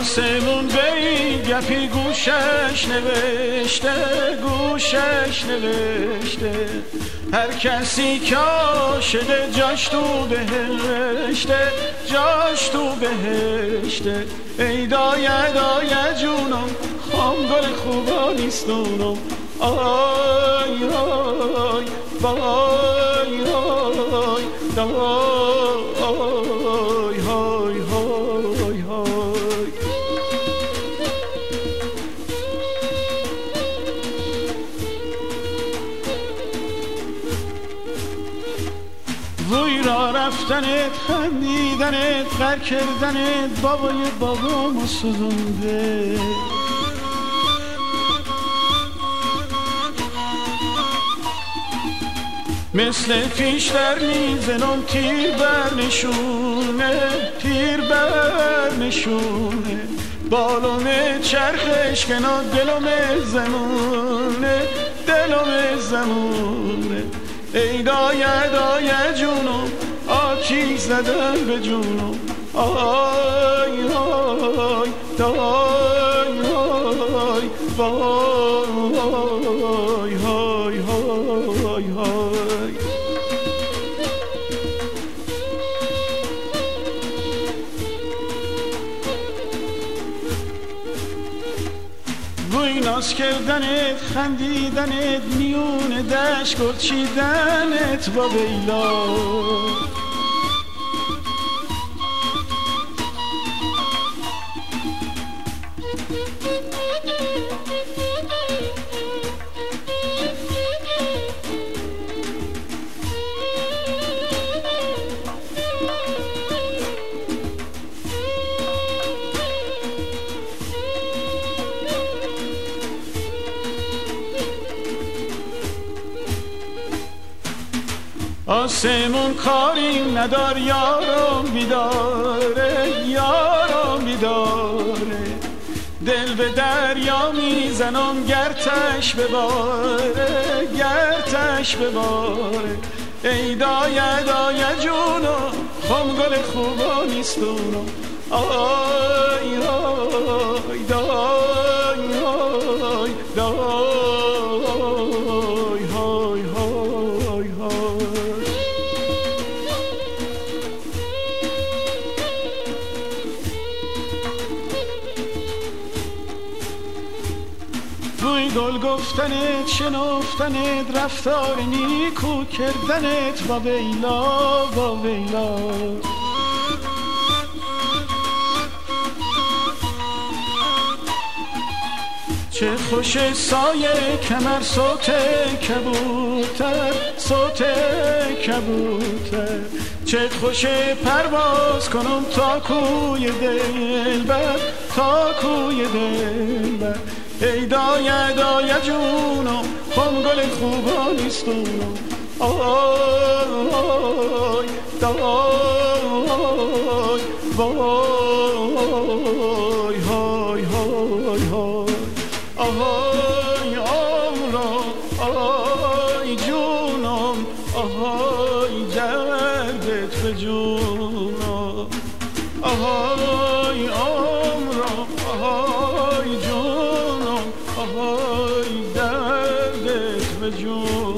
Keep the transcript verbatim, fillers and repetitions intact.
آسمون به این گپی گوشش نوشته گوشش نوشته هر کسی که عاشق جاش تو بهشته جاش تو بهشته ای دایه دایه جونم خام گل خوبا نیستونم آی آی بای آی دای های های های وی را رفتنت خندیدنت غر کردنت بابای بابامو سوزونده مثل پیشتر میزنم تیر بر نشونه تیر بر نشونه بالوم چرخش کنار دلم زمونه دلم زمونه ای دایه دایه جونم آکی زدن به جونم آی آی دای آی وای های های های وی ناز کردنت خندیدنت میون دشت گل چیدنت با بیلا آسمون کاریم ندار یارم بیداره یارم بیداره دل به دریا میزنم گرتش بباره گرتش بباره ای دایه دایه جونم خم گل خوبا نیستونم آی آی دای آی دای های های های روی گل گفتنت شنفتنت رفتار نیکو کردنت با ویلا با ویلا چه خوش سایه کمر صوت کبوتر صوت کبوتر چه خوش پرواز کنم تا کوی دلبر تا کوی دلبر ای دایه دایه جونم خم گل خوبا نیستونم آی دای وای های های های آهای عمرم آهای جونم آهای دردت به جونم آهای عمرم آهای جونم آهای دردت به جونم